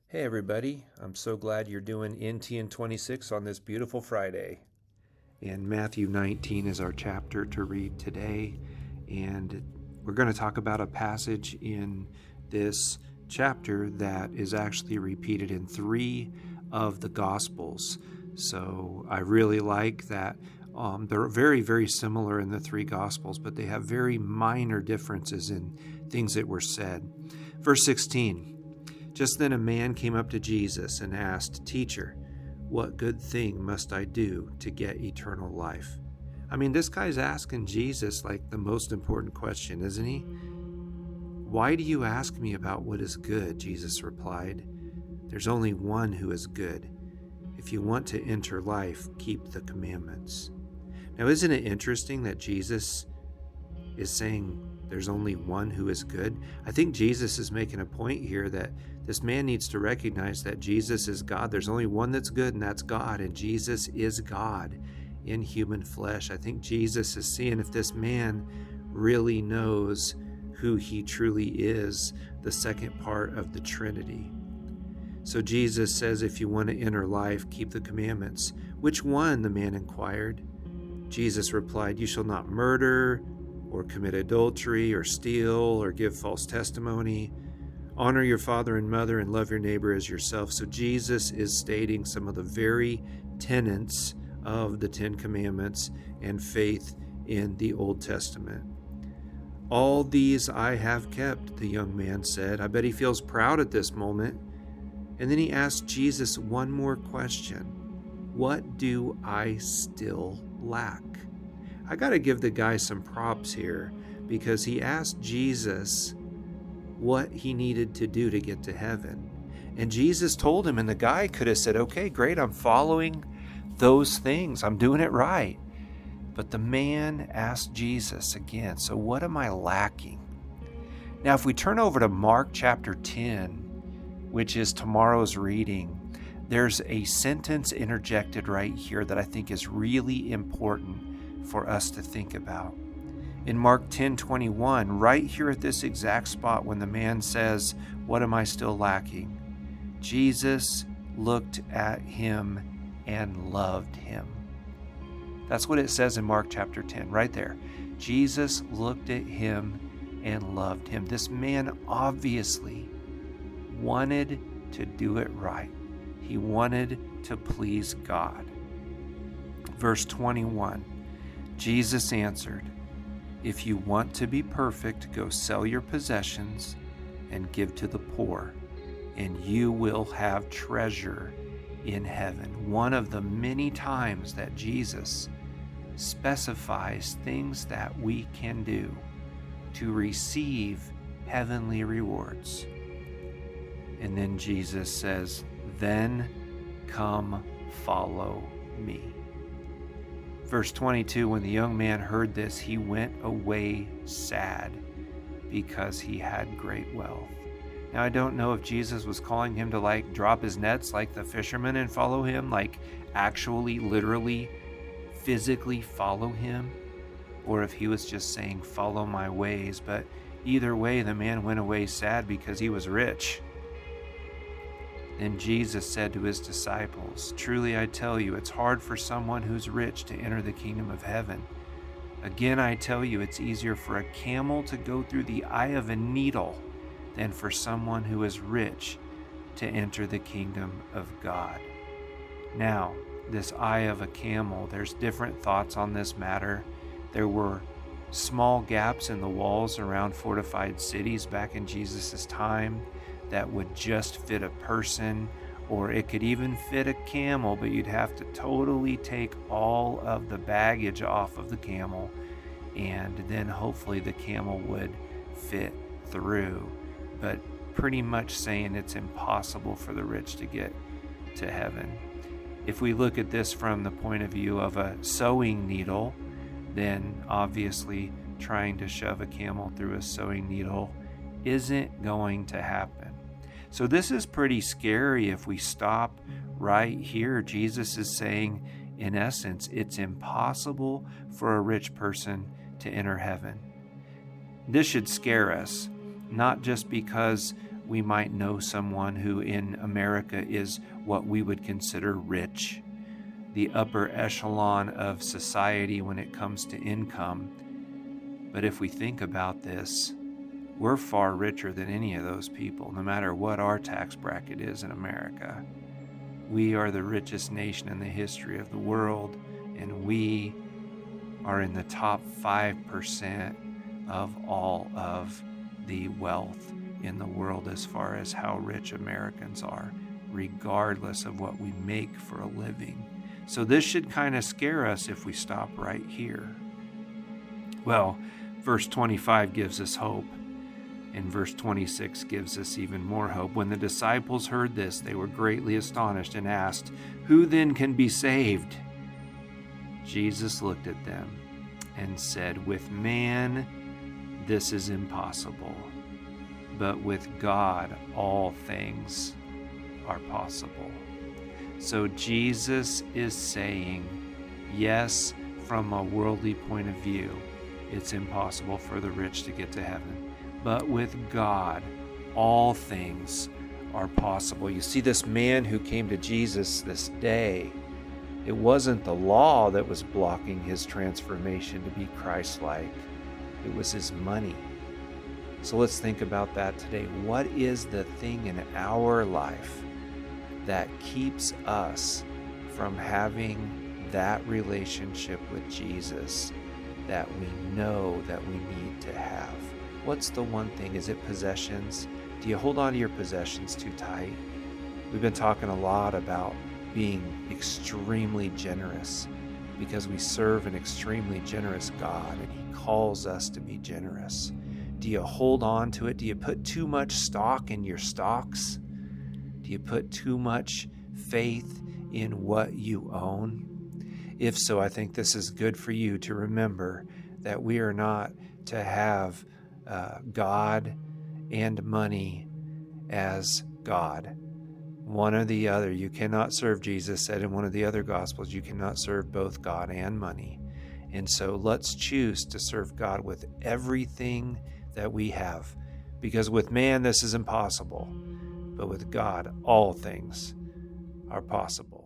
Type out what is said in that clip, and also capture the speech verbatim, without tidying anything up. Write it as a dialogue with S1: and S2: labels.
S1: Hey everybody, I'm so glad you're doing N T N twenty-six on this beautiful Friday. And Matthew nineteen is our chapter to read today. And we're going to talk about a passage in this chapter that is actually repeated in three of the Gospels. So I really like that. Um, they're very, very similar in the three Gospels, but they have very minor differences in things that were said. Verse sixteen. Just then a man came up to Jesus and asked, "Teacher, what good thing must I do to get eternal life?" I mean, this guy's asking Jesus like the most important question, isn't he? "Why do you ask me about what is good?" Jesus replied. "There's only one who is good. If you want to enter life, keep the commandments." Now, isn't it interesting that Jesus is saying there's only one who is good? I think Jesus is making a point here that this man needs to recognize that Jesus is God. There's only one that's good, and that's God, and Jesus is God in human flesh. I think Jesus is seeing if this man really knows who he truly is, the second part of the Trinity. So Jesus says, if you want to enter life, keep the commandments. "Which one?" the man inquired. Jesus replied, "You shall not murder, or commit adultery, or steal, or give false testimony. Honor your father and mother, and love your neighbor as yourself." So Jesus is stating some of the very tenets of the Ten Commandments and faith in the Old Testament. "All these I have kept," the young man said. I bet he feels proud at this moment. And then he asked Jesus one more question. "What do I still lack?" I got to give the guy some props here, because he asked Jesus what he needed to do to get to heaven. And Jesus told him, and the guy could have said, "Okay, great, I'm following those things. I'm doing it right." But the man asked Jesus again, "So what am I lacking?" Now, if we turn over to Mark chapter ten, which is tomorrow's reading, there's a sentence interjected right here that I think is really important for us to think about. In Mark ten twenty-one, right here at this exact spot when the man says, "What am I still lacking?" Jesus looked at him and loved him. That's what it says in Mark chapter ten, right there. Jesus looked at him and loved him. This man obviously wanted to do it right. He wanted to please God. Verse twenty-one, Jesus answered, "If you want to be perfect, go sell your possessions and give to the poor, and you will have treasure in heaven." One of the many times that Jesus specifies things that we can do to receive heavenly rewards. And then Jesus says, "Then come follow me." Verse twenty-two, when the young man heard this, he went away sad because he had great wealth. Now, I don't know if Jesus was calling him to like drop his nets like the fishermen and follow him, like actually, literally, physically follow him, or if he was just saying, "Follow my ways." But either way, the man went away sad because he was rich. Then Jesus said to his disciples, "Truly I tell you, it's hard for someone who's rich to enter the kingdom of heaven. Again, I tell you, it's easier for a camel to go through the eye of a needle than for someone who is rich to enter the kingdom of God." Now, this eye of a camel, there's different thoughts on this matter. There were small gaps in the walls around fortified cities back in Jesus' time that would just fit a person, or it could even fit a camel, but you'd have to totally take all of the baggage off of the camel, and then hopefully the camel would fit through. But pretty much saying it's impossible for the rich to get to heaven. If we look at this from the point of view of a sewing needle, then obviously trying to shove a camel through a sewing needle isn't going to happen. So this is pretty scary if we stop right here. Jesus is saying, in essence, it's impossible for a rich person to enter heaven. This should scare us, not just because we might know someone who in America is what we would consider rich, the upper echelon of society when it comes to income. But if we think about this, we're far richer than any of those people, no matter what our tax bracket is in America. We are the richest nation in the history of the world, and we are in the top five percent of all of the wealth in the world as far as how rich Americans are, regardless of what we make for a living. So this should kind of scare us if we stop right here. Well, verse twenty-five gives us hope, and verse twenty-six gives us even more hope. When the disciples heard this, they were greatly astonished and asked, "Who then can be saved?" Jesus looked at them and said, "With man this is impossible, but with God all things are possible." So Jesus is saying, yes, from a worldly point of view, it's impossible for the rich to get to heaven. But with God, all things are possible. You see, this man who came to Jesus this day, it wasn't the law that was blocking his transformation to be Christ-like. It was his money. So let's think about that today. What is the thing in our life that keeps us from having that relationship with Jesus that we know that we need to have? What's the one thing? Is it possessions? Do you hold on to your possessions too tight? We've been talking a lot about being extremely generous because we serve an extremely generous God, and He calls us to be generous. Do you hold on to it? Do you put too much stock in your stocks? Do you put too much faith in what you own? If so, I think this is good for you to remember that we are not to have uh, God and money as God. One or the other. You cannot serve, Jesus said in one of the other Gospels, you cannot serve both God and money. And so let's choose to serve God with everything that we have. Because with man, this is impossible. But with God, all things are possible.